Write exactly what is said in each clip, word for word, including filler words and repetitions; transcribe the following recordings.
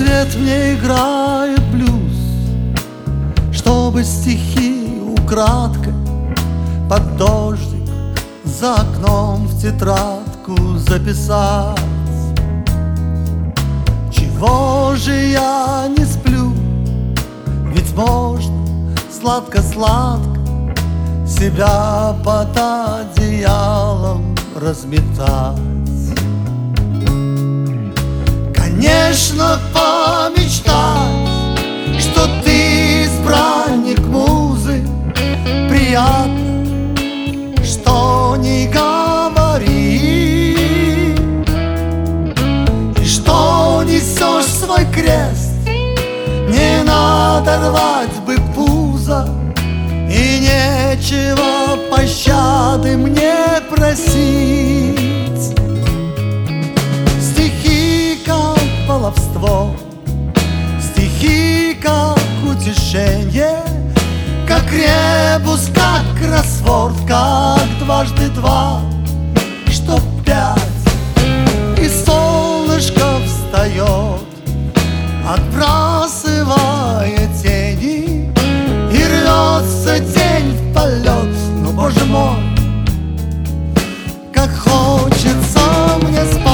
свет мне играет блюз, чтобы стихи украдкой под дождик за окном в тетрадку записать. Чего же я не сплю? Ведь можно сладко-сладко себя под одеялом разметать. Конечно, помечтать, что ты избранник музы, приятно, что не говори, и что несешь свой крест, не надо рвать бы пузо, и нечего пощады мне просить. Стихи как баловство, стихи как утешение, как ребус, как кроссворд, как дважды два, что пять. И солнышко встает, отбрасывая тени, и рвется день в полет. Но, боже мой, как хочется мне спать.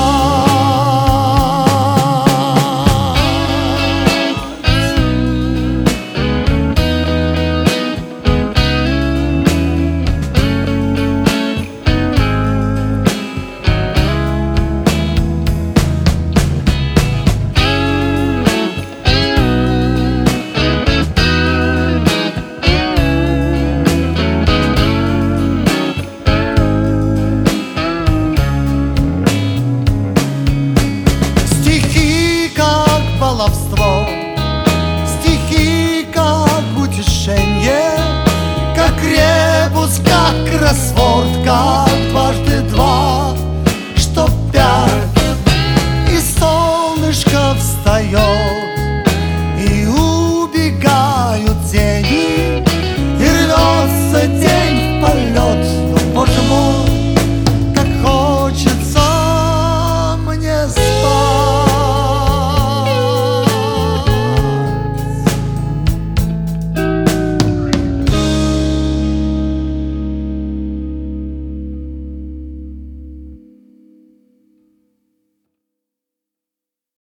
Стихи как утешение, как ребус, как кроссворд, как дважды два, что пять. И солнышко встает,